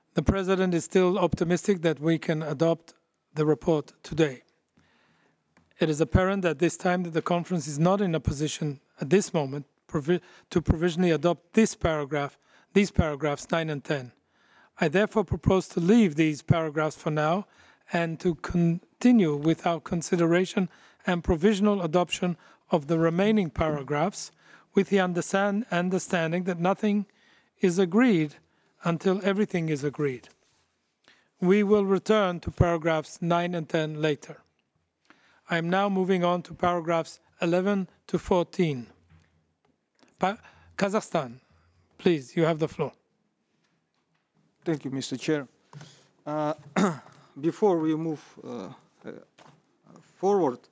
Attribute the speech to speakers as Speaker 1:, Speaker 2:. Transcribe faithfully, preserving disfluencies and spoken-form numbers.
Speaker 1: The President is still optimistic that we can adopt the report today. It is apparent at this time that the Conference is not in a position at this moment provi to provisionally adopt this paragraph, these paragraphs nine and ten. I therefore propose to leave these paragraphs for now and to continue with our consideration and provisional adoption of the remaining paragraphs with the understand understanding that nothing is agreed until everything is agreed. We will return to paragraphs nine and ten later. I am now moving on to paragraphs eleven to fourteen. Pa Kazakhstan, please, you have the floor.
Speaker 2: Thank you, Mister Chair. Uh, before we move uh, uh, forward,